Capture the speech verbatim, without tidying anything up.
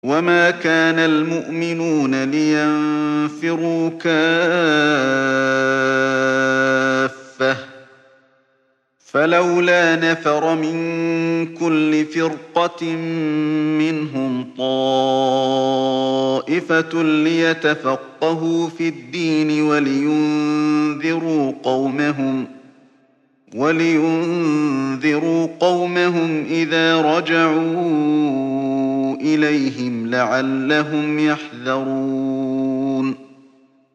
وما كان المؤمنون لينفروا كافة فلولا نفر من كل فرقة منهم طائفة ليتفقهوا في الدين ولينذروا قومهم ولينذروا قومهم إذا رجعوا إليهم لعلهم يحذرون